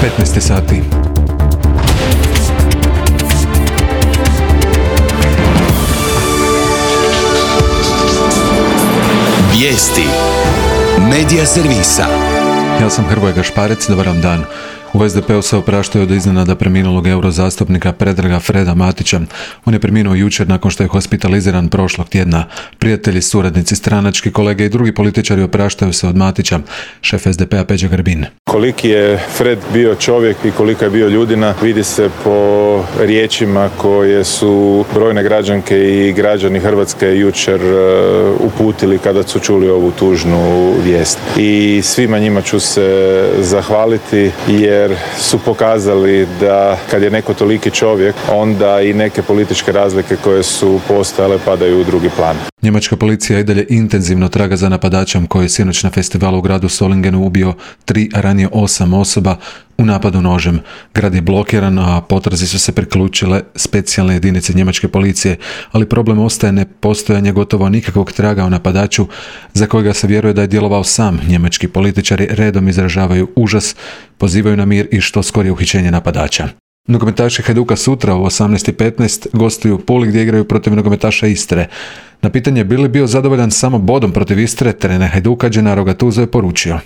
15 sati. Vijesti Medija servisa. Ja sam Hrvoje Gašparec, dobar vam dan. U SDP-u se opraštaju od iznenada preminulog eurozastupnika Predraga Freda Matića. On je preminuo jučer nakon što je hospitaliziran prošlog tjedna. Prijatelji, suradnici, stranački kolege i drugi političari opraštaju se od Matića. Šef SDP-a Peđa Grbin. Koliki je Fred bio čovjek i kolika je bio ljudina vidi se po riječima koje su brojne građanke i građani Hrvatske jučer uputili kada su čuli ovu tužnu vijest. I svima njima ću se zahvaliti jer su pokazali da kad je neko toliki čovjek, onda i neke političke razlike koje su postojale padaju u drugi plan. Njemačka policija i dalje intenzivno traga za napadačem koji je sinoć na festivalu u gradu Solingenu ubio 3, a ranije 8 osoba u napadu nožem. Grad je blokiran, a potrazi su se priključile specijalne jedinice njemačke policije, ali problem ostaje nepostojanje gotovo nikakvog traga o napadaču za kojega se vjeruje da je djelovao sam. Njemački političari redom izražavaju užas, pozivaju na mir i što skorije uhićenje napadača. Nogometaši Hajduka sutra u 18:15 gostuju u Puli gdje igraju protiv nogometaša Istre. Na pitanje bi li bio zadovoljan samo bodom protiv Istre, trener Hajduka Gennaro Gattuso je poručio: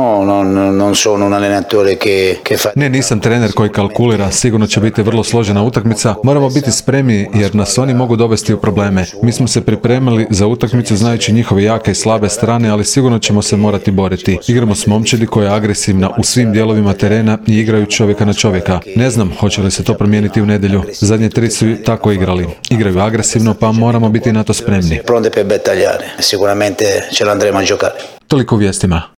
Ne, nisam trener koji kalkulira, sigurno će biti vrlo složena utakmica, moramo biti spremni jer nas oni mogu dovesti u probleme. Mi smo se pripremili za utakmicu znajući njihove jake i slabe strane, ali sigurno ćemo se morati boriti. Igramo s momčadi koja je agresivna u svim dijelovima terena i igraju čovjeka na čovjeka. Ne znam hoće li se to promijeniti u nedjelju. Zadnje 3 su tako igrali. Igraju agresivno pa moramo biti na to spremni. Pronte per battagliare, sicuramente ce l'andremo a giocare. Toliko u vijestima.